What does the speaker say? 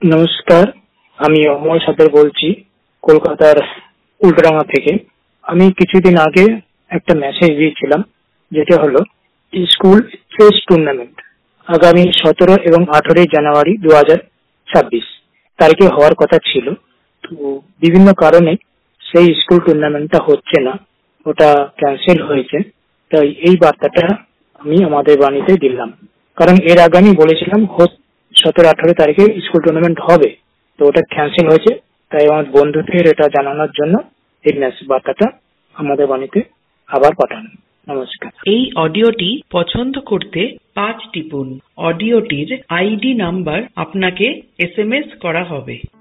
নমস্কার, আমি অমল সাথে বলছি কলকাতার উল্টোডাঙ্গা থেকে। আমি কিছুদিন আগে একটা মেসেজ দিয়েছিলাম, যেটা হলো স্কুল চেস টুর্নামেন্ট আগামী 17 এবং 18 জানুয়ারি 2026 তারিখে হওয়ার কথা ছিল। তো বিভিন্ন কারণে সেই স্কুল টুর্নামেন্টটা হচ্ছে না, ওটা ক্যান্সেল হয়েছে। তাই এই বার্তাটা আমি আমাদের বাণীতে দিলাম, কারণ এর আগে আমি বলেছিলাম 17-18 তারিখে স্কুল টুর্নামেন্ট হবে, তো ওটা ক্যান্সেল হয়েছে। তাই আমার বন্ধুদের এটা জানানোর জন্য এই বার্তাটা আমাদের বাণীতে আবার পাঠানো। নমস্কার। এই অডিওটি পছন্দ করতে 5 টিপুন। অডিওটির আইডি নাম্বার আপনাকে SMS করা হবে।